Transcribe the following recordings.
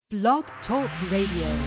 Blog Talk Radio.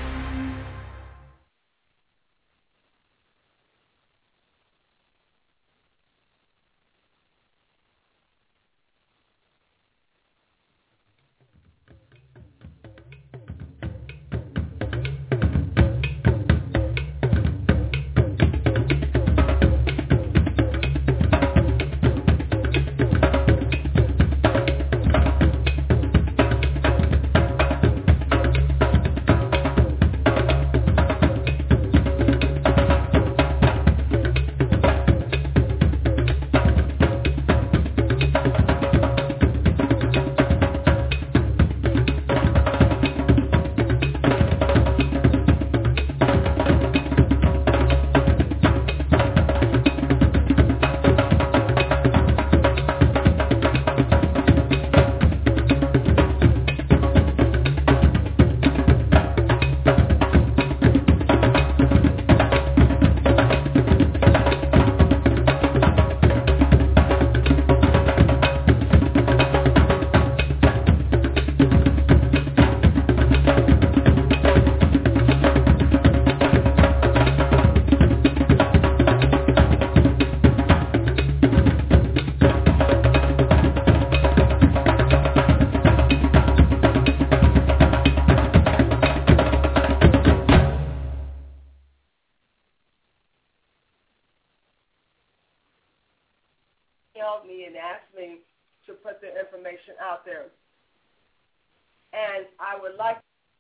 Me and asked me to put the information out there. And I would like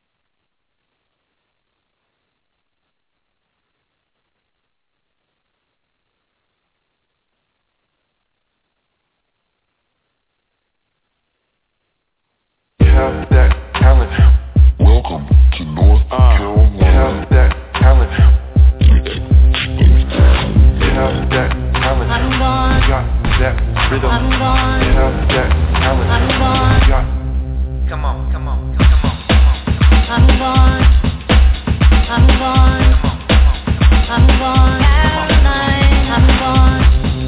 have that talent. Welcome to North Carolina. Have that talent. Have that talent. I'm gone. Got that rhythm. I'm gone. Have that talent. I'm gone. Got. Come on. I'm gone. I'm gone. I'm gone. Caroline, I'm gone.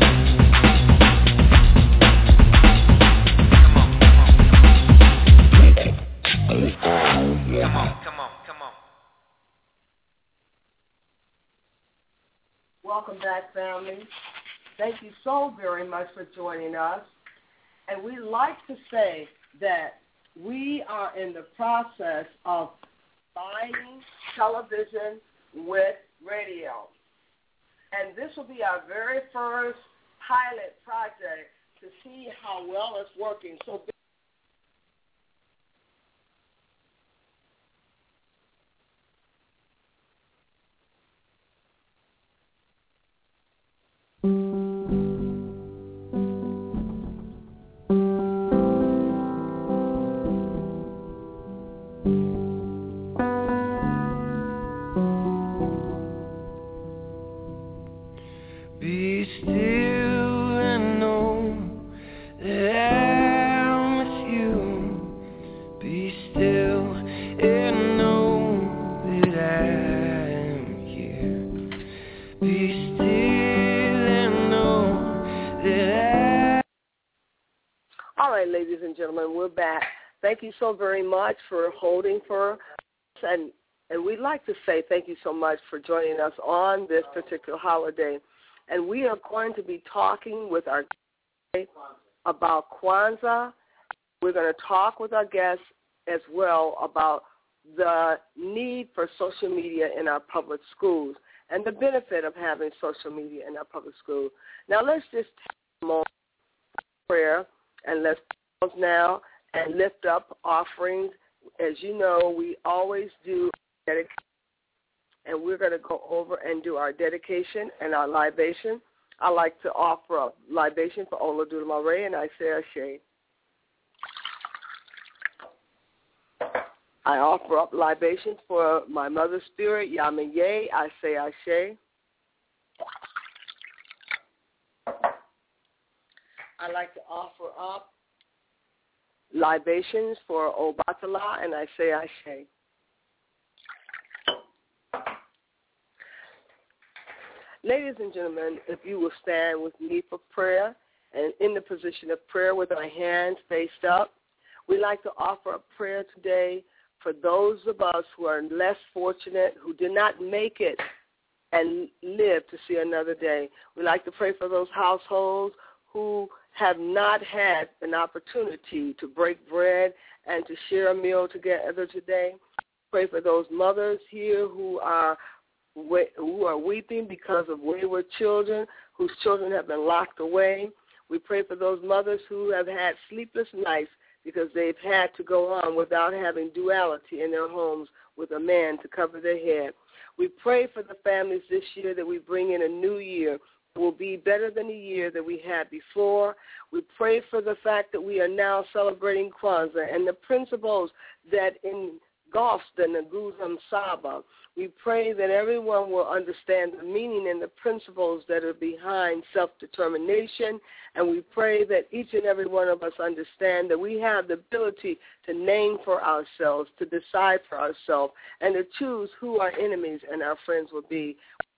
Come on. welcome back, family. Thank you so very much for joining us. And we like to say that we are in the process of combining television with radio. And this will be our very first pilot project to see how well it's working. So Be still and know that I'm with you. Be still and know that I'm here. Be still and know that all right, ladies and gentlemen, we're back. Thank you so very much for holding for us. And we'd like to say thank you so much for joining us on this particular holiday. And we are going to be talking with our guests about Kwanzaa. We're going to talk with our guests as well about the need for social media in our public schools and the benefit of having social media in our public schools. Now, let's just take a moment of prayer, and let's pause now and lift up offerings. As you know, we always do dedication. And we're going to go over and do our dedication and our libation. I like to offer a libation for Oludumare Ray, and I say Ashe. I offer up libations for my mother spirit, Yamaye. I say Ashe. I like to offer up libations for Obatala, and I say Ashe. Ladies and gentlemen, if you will stand with me for prayer and in the position of prayer with our hands faced up, we'd like to offer a prayer today for those of us who are less fortunate, who did not make it and live to see another day. We like to pray for those households who have not had an opportunity to break bread and to share a meal together today. Pray for those mothers here who are weeping because of wayward children, whose children have been locked away. We pray for those mothers who have had sleepless nights because they've had to go on without having duality in their homes with a man to cover their head. We pray for the families this year that we bring in a new year. It will be better than the year that we had before. We pray for the fact that we are now celebrating Kwanzaa and the principles that engulfs the Nguzam Saba. We pray that everyone will understand the meaning and the principles that are behind self-determination, and we pray that each and every one of us understand that we have the ability to name for ourselves, to decide for ourselves, and to choose who our enemies and our friends will be.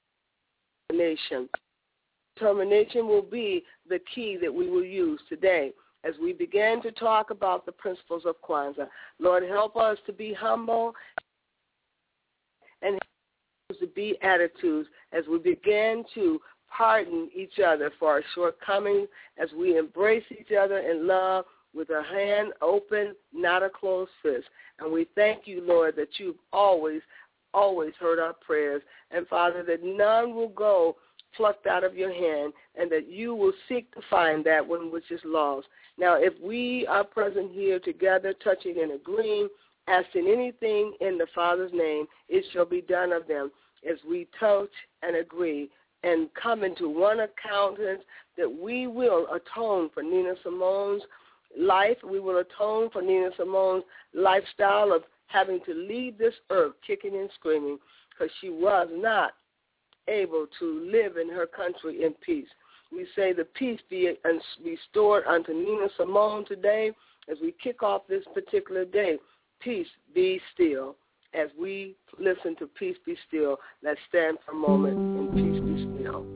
Determination will be the key that we will use today as we begin to talk about the principles of Kwanzaa. Lord, help us to be humble and help us to be attitudes as we begin to pardon each other for our shortcomings, as we embrace each other in love with a hand open, not a closed fist. And we thank you, Lord, that you've always heard our prayers. And, Father, that none will go plucked out of your hand, and that you will seek to find that one which is lost. Now, if we are present here together, touching and agreeing, asking anything in the Father's name, it shall be done of them, as we touch and agree and come into one accountance that we will atone for Nina Simone's life. We will atone for Nina Simone's lifestyle of having to leave this earth kicking and screaming because she was not able to live in her country in peace. We say the peace be restored unto Nina Simone today as we kick off this particular day. Peace be still. As we listen to Peace Be Still, let's stand for a moment in Peace Be Still.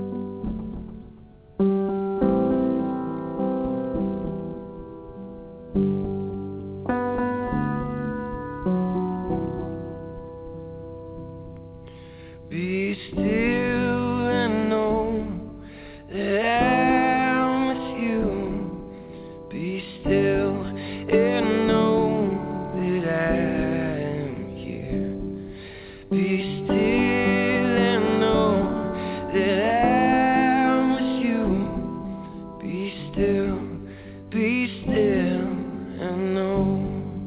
Be still and know that I'm with you. Be still and know that I'm here. Be still and know that I'm with you. Be still and know.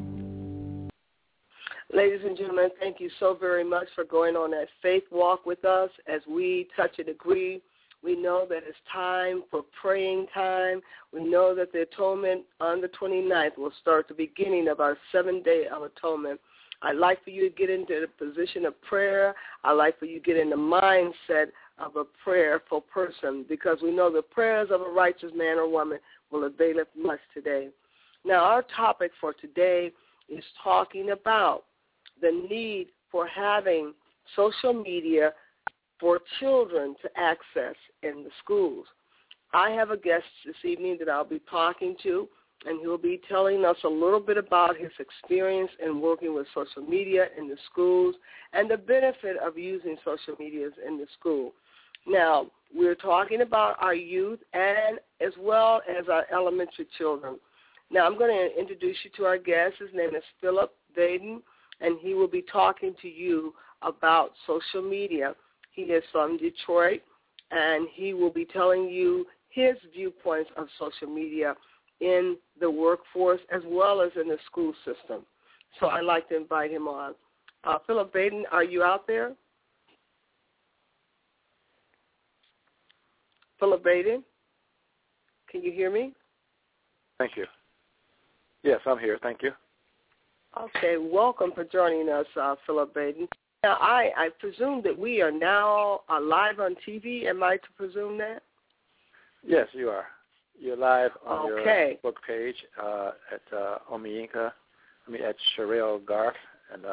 Ladies and gentlemen, thank you so very much for going on that faith walk with us as we touch and agree. We know that it's time for praying time. We know that the atonement on the 29th will start the beginning of our 7-day of atonement. I'd like for you to get into the position of prayer. I'd like for you to get in the mindset of a prayerful person, because we know the prayers of a righteous man or woman will availeth much today. Now, our topic for today is talking about the need for having social media for children to access in the schools. I have a guest this evening that I'll be talking to, and he'll be telling us a little bit about his experience in working with social media in the schools and the benefit of using social media in the school. Now, we're talking about our youth and as well as our elementary children. Now, I'm going to introduce you to our guest. His name is Philip Baden, and he will be talking to you about social media. He is from Detroit, and he will be telling you his viewpoints of social media in the workforce as well as in the school system. So I'd like to invite him on. Philip Baden, are you out there? Philip Baden, can you hear me? Thank you. Yes, I'm here. Thank you. Okay, welcome for joining us, Philip Baden. Now, I presume that we are now live on TV. Am I to presume that? Yes, you are. You're live on your book page at Omiyinka, at Sherelle Garth, and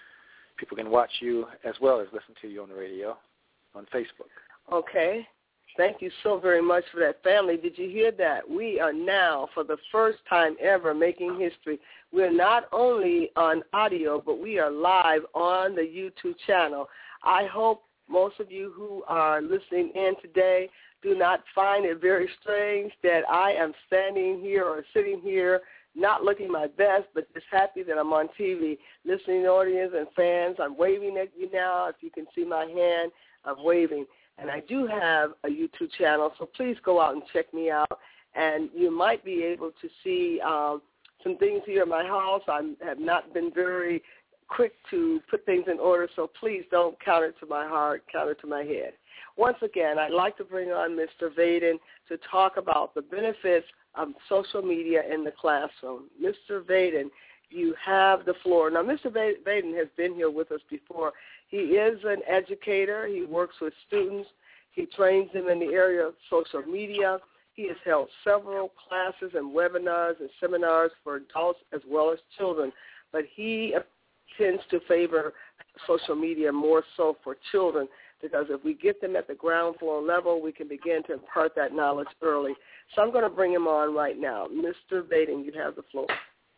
people can watch you as well as listen to you on the radio on Facebook. Okay. Thank you so very much for that, family. Did you hear that? We are now, for the first time ever, making history. We're not only on audio, but we are live on the YouTube channel. I hope most of you who are listening in today do not find it very strange that I am standing here or sitting here not looking my best, but just happy that I'm on TV. Listening audience and fans, I'm waving at you now. If you can see my hand, I'm waving. And I do have a YouTube channel, so please go out and check me out. And you might be able to see some things here in my house. I have not been very quick to put things in order, so please don't count it to my heart, count it to my head. Once again, I'd like to bring on Mr. Vaden to talk about the benefits of social media in the classroom. Mr. Vaden, you have the floor. Now, Mr. Vaden has been here with us before. He is an educator. He works with students. He trains them in the area of social media. He has held several classes and webinars and seminars for adults as well as children, but he tends to favor social media more so for children, because if we get them at the ground floor level, we can begin to impart that knowledge early. So I'm going to bring him on right now. Mr. Vaden, you have the floor.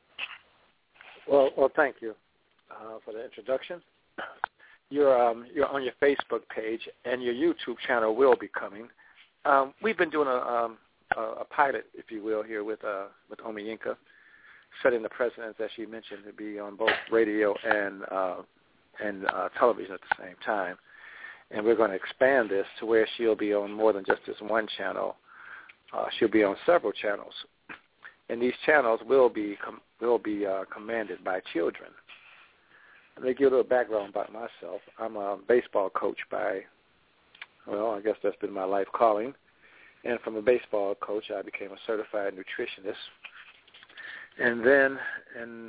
Well, thank you for the introduction. You're on your Facebook page, and your YouTube channel will be coming. We've been doing a pilot, if you will, here with Omi Yinka, setting the precedence, as she mentioned, to be on both radio and television at the same time. And we're going to expand this to where she'll be on more than just this one channel. She'll be on several channels, and these channels will be commanded by children. Let me give a little background about myself. I'm a baseball coach I guess that's been my life calling. And from a baseball coach, I became a certified nutritionist. And then in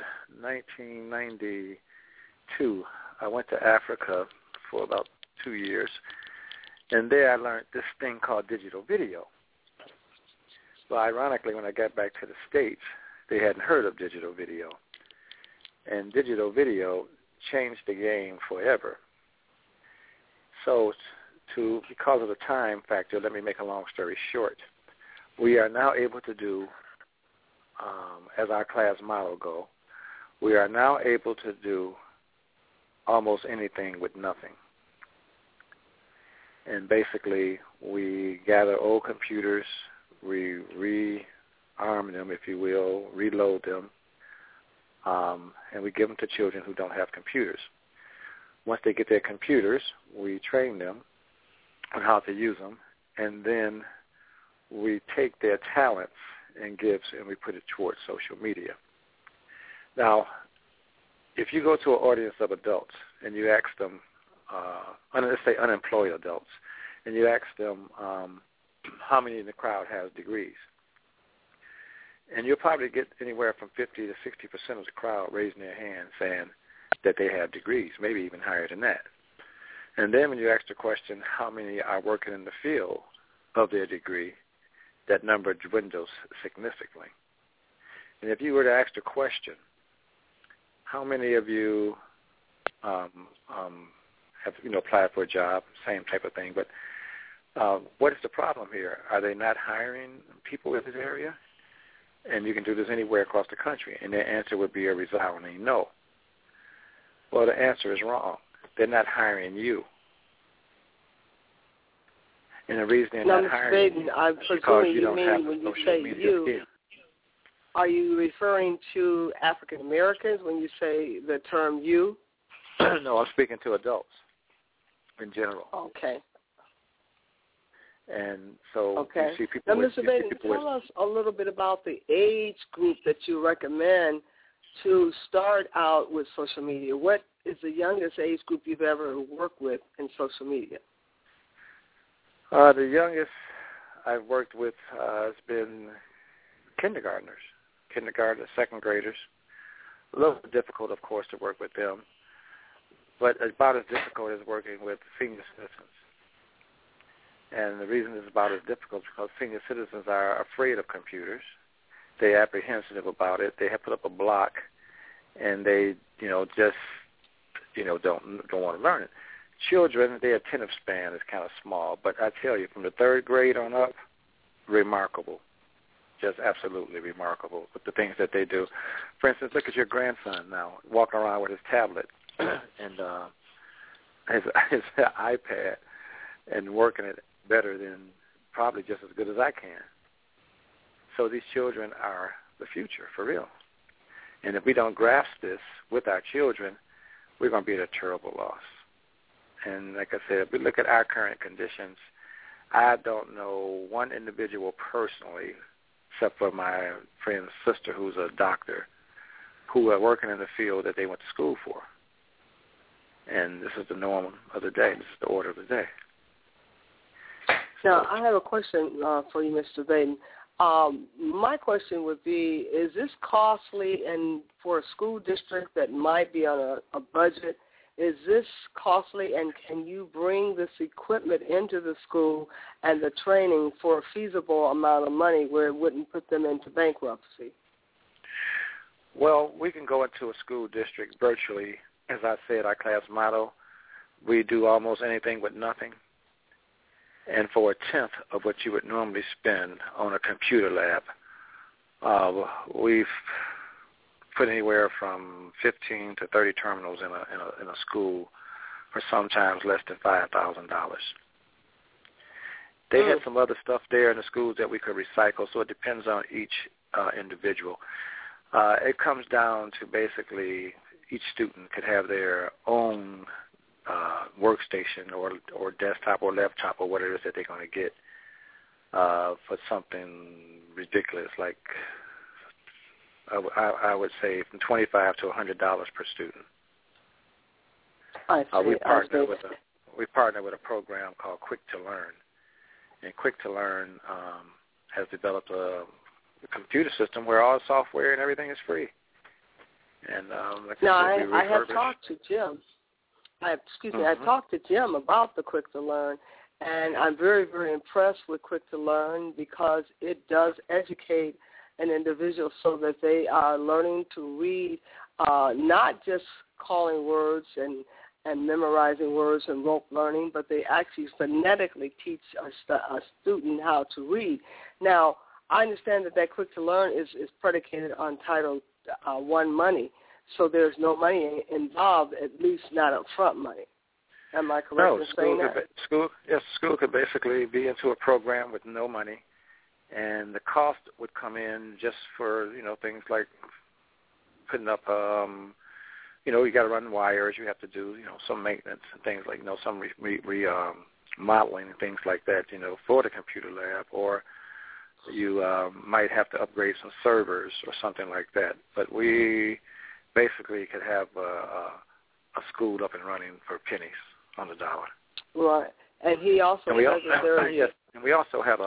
1992, I went to Africa for about 2 years. And there I learned this thing called digital video. Well, ironically, when I got back to the States, they hadn't heard of digital video. And digital video changed the game forever. So because of the time factor, let me make a long story short. We are now able to do, as our class motto go, we are now able to do almost anything with nothing. And basically, we gather old computers, we rearm them, if you will, reload them, and we give them to children who don't have computers. Once they get their computers, we train them on how to use them, and then we take their talents and gifts and we put it towards social media. Now, if you go to an audience of adults and you ask them, let's say unemployed adults, and you ask them how many in the crowd has degrees, and you'll probably get anywhere from 50 to 60% of the crowd raising their hand saying that they have degrees, maybe even higher than that. And then when you ask the question, how many are working in the field of their degree, that number dwindles significantly. And if you were to ask the question, how many of you have applied for a job, same type of thing, but what is the problem here? Are they not hiring people in this area? And you can do this anywhere across the country. And their answer would be a resounding no. Well, the answer is wrong. They're not hiring you. And the reason they're not hiring you is because you don't have the social media skills. Are you referring to African Americans when you say the term you? No, I'm speaking to adults in general. Okay. And so okay. you see people now, Mr. Vaden, tell us a little bit about the age group that you recommend to start out with social media. What is the youngest age group you've ever worked with in social media? The youngest I've worked with has been kindergartners, second graders. A little bit difficult, of course, to work with them, but about as difficult as working with senior citizens. And the reason it's about as difficult is because senior citizens are afraid of computers. They're apprehensive about it. They have put up a block, and they, don't want to learn it. children, their attentive span is kind of small. But I tell you, from the third grade on up, remarkable. Just absolutely remarkable with the things that they do. For instance, look at your grandson now, walking around with his tablet and his iPad and working it better than probably just as good as I can. So these children are the future, for real. And if we don't grasp this with our children, we're going to be at a terrible loss. And like I said, if we look at our current conditions, I don't know one individual personally, except for my friend's sister who's a doctor, who are working in the field that they went to school for. And this is the norm of the day. This is the order of the day. Now, I have a question for you, Mr. Baden. My question would be, is this costly, and for a school district that might be on a budget, is this costly, and can you bring this equipment into the school and the training for a feasible amount of money where it wouldn't put them into bankruptcy? Well, we can go into a school district virtually. As I said, our class motto, we do almost anything with nothing. And for a tenth of what you would normally spend on a computer lab, we've put anywhere from 15 to 30 terminals in a school for sometimes less than $5,000. They had some other stuff there in the schools that we could recycle, so it depends on each individual. It comes down to basically each student could have their own workstation or desktop or laptop or whatever it is that they're going to get for something ridiculous, like I would say from $25 to $100 per student. I see. We partner with a program called Quick to Learn, and Quick to Learn has developed a computer system where all software and everything is free. And I have talked to Jim. I talked to Jim about the Quick to Learn, and I'm very, very impressed with Quick to Learn because it does educate an individual so that they are learning to read, not just calling words and memorizing words and rote learning, but they actually phonetically teach a student how to read. Now, I understand that Quick to Learn is predicated on Title I money. So there's no money involved, at least not upfront money. Am I correct in saying that? School could basically be into a program with no money, and the cost would come in just for, things like putting up, you got to run wires, you have to do, some maintenance and things like, some modeling and things like that, for the computer lab, or you might have to upgrade some servers or something like that. But we basically could have a school up and running for pennies on the dollar. Right, and he also and we also have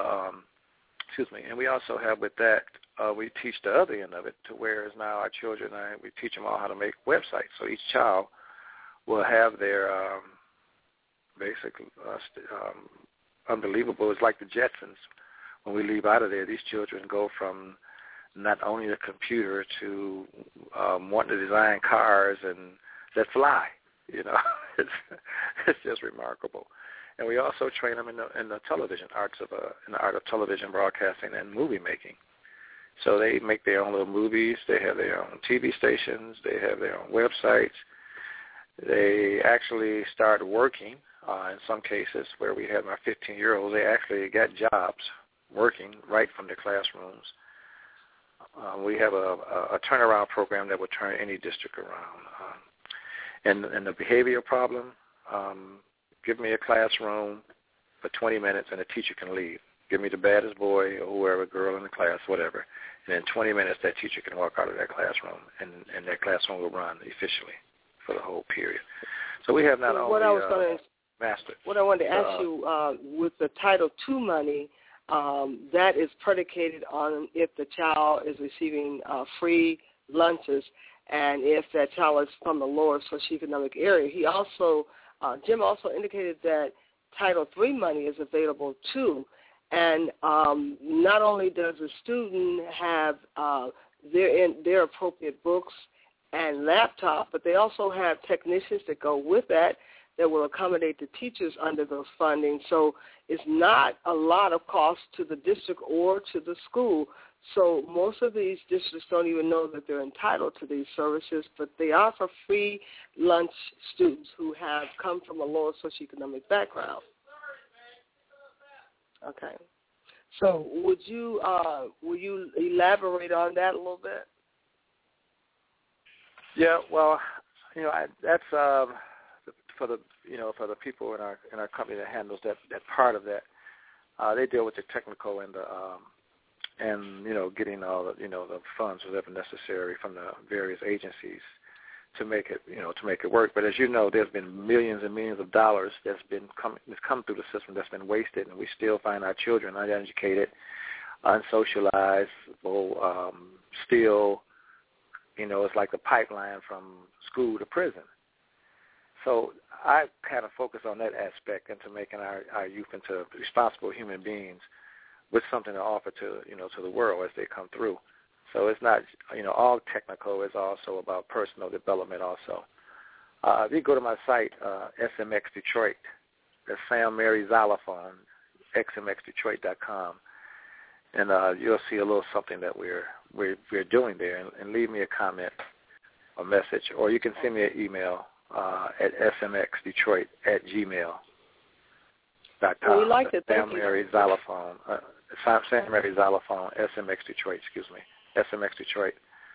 with that we teach the other end of it, to whereas now our children, we teach them all how to make websites. So each child will have their unbelievable. It's like the Jetsons. When we leave out of there, these children go from not only the computer to wanting to design cars and that fly. It's just remarkable. And we also train them in the television in the art of television broadcasting and movie making. So they make their own little movies. They have their own TV stations. They have their own websites. They actually start working in some cases where we have our 15-year-olds. They actually got jobs working right from their classrooms. We have a turnaround program that will turn any district around. And the behavior problem, give me a classroom for 20 minutes and a teacher can leave. Give me the baddest boy or whoever, girl in the class, whatever. And in 20 minutes, that teacher can walk out of that classroom, and that classroom will run efficiently for the whole period. So we have not only mastered. What I wanted to ask you, with the Title II money, that is predicated on if the child is receiving free lunches, and if that child is from a lower socioeconomic area. Jim also indicated that Title III money is available too, and not only does the student have their appropriate books and laptop, but they also have technicians that go with that that will accommodate the teachers under those funding. So it's not a lot of cost to the district or to the school. So most of these districts don't even know that they're entitled to these services, but they offer free lunch students who have come from a lower socioeconomic background. Okay. So will you elaborate on that a little bit? Yeah, well, that's for the people in our company that handles that part of that. They deal with the technical and the getting all the funds whatever necessary from the various agencies to make it work. But as you know, there's been millions and millions of dollars that's come through the system that's been wasted, and we still find our children uneducated, unsocialized, still, it's like the pipeline from school to prison. So I kind of focus on that aspect into making our youth into responsible human beings with something to offer to the world as they come through. So it's not, all technical. It's also about personal development also. If you go to my site, SMX Detroit, that's Sam Mary Xylophone, xmxdetroit.com, and you'll see a little something that we're doing there, and leave me a comment, a message, or you can send me an email at smxdetroit@gmail.com. Well, we'd like to thank Sam Mary Xylophone, Sam Mary Xylophone, SMX Detroit, SMXdetroit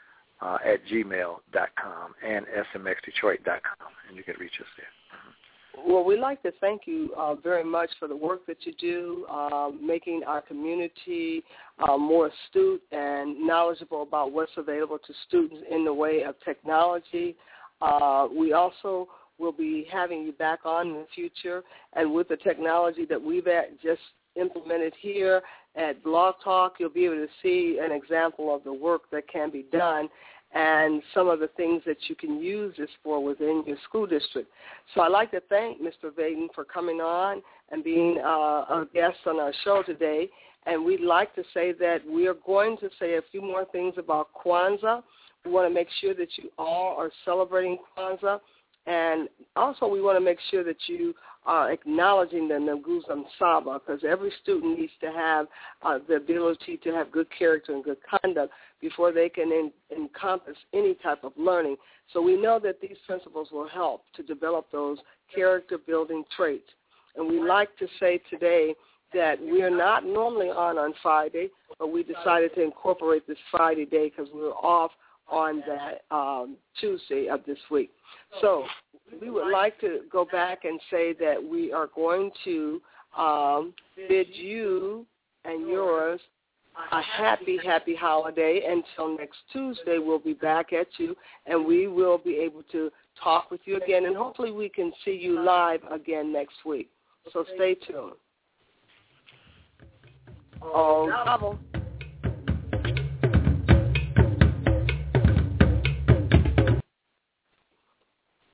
@gmail.com and smxdetroit.com, and you can reach us there. Well, we'd like to thank you very much for the work that you do, making our community more astute and knowledgeable about what's available to students in the way of technology. We also will be having you back on in the future, and with the technology that we've just implemented here at Blog Talk, you'll be able to see an example of the work that can be done and some of the things that you can use this for within your school district. So I'd like to thank Mr. Vaden for coming on and being a guest on our show today. And we'd like to say that we are going to say a few more things about Kwanzaa. We want to make sure that you all are celebrating Kwanzaa. And also we want to make sure that you are acknowledging the Nguzo Msaba, because every student needs to have the ability to have good character and good conduct before they can encompass any type of learning. So we know that these principles will help to develop those character-building traits. And we like to say today that we are not normally on Friday, but we decided to incorporate this Friday day because we were off on that Tuesday of this week. So we would like to go back and say that we are going to bid you and yours a happy, happy holiday. Until next Tuesday, we'll be back at you, and we will be able to talk with you again, and hopefully we can see you live again next week. So stay tuned. Oh, double.